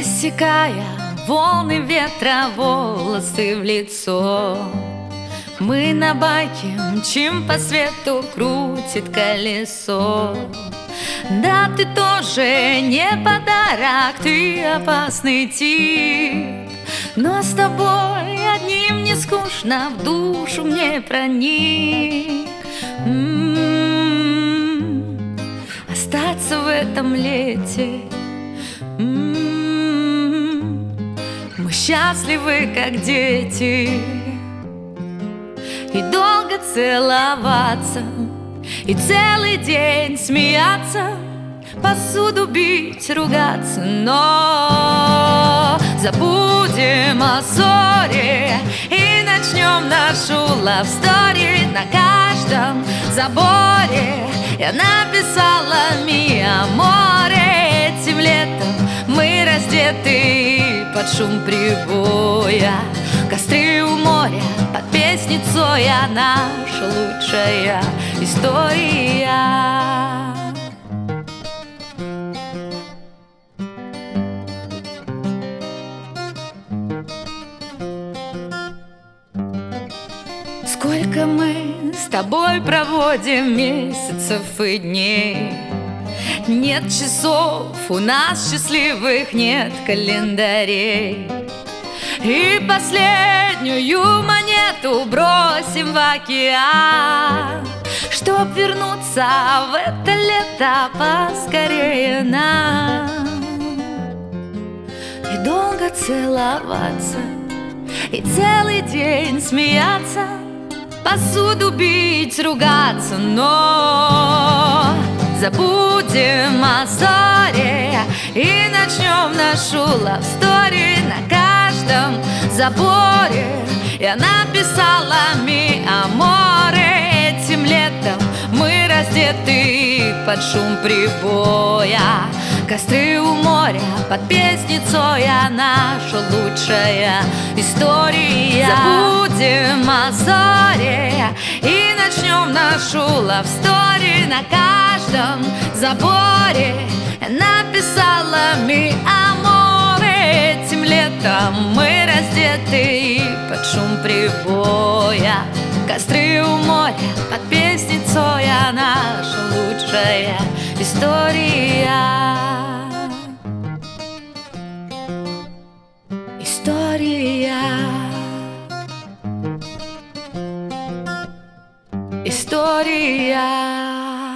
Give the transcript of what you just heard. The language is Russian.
Рассекая волны ветра, волосы в лицо, мы на байке мчим по свету, крутит колесо. Да, ты тоже не подарок, ты опасный тип, но с тобой одним не скучно, в душу мне проник. Остаться в этом лете. Мы счастливы, как дети, и долго целоваться, и целый день смеяться, посуду бить, ругаться. Но забудем о ссоре и начнем нашу love story. На каждом заборе я написала mi amore. Этим летом мы раздеты под шум прибоя, костры у моря под песни Цоя, наша лучшая история. Сколько мы с тобой проводим месяцев и дней. Нет часов, у нас счастливых нет календарей. И последнюю монету бросим в океан, чтоб вернуться в это лето поскорее нам. И долго целоваться, и целый день смеяться, посуду бить, ругаться. Но забудем о ссоре и начнем нашу love story. На каждом заборе я написала mi amore. Этим летом мы раздеты под шум прибоя, костры у моря под песни Цоя, наша лучшая история. Забудем о ссоре и начнем нашу love story. На каждом заборе я написала mi amore. Этим летом мы раздеты под шум прибоя, костры у моря под песни Цоя, наша лучшая история. История. История.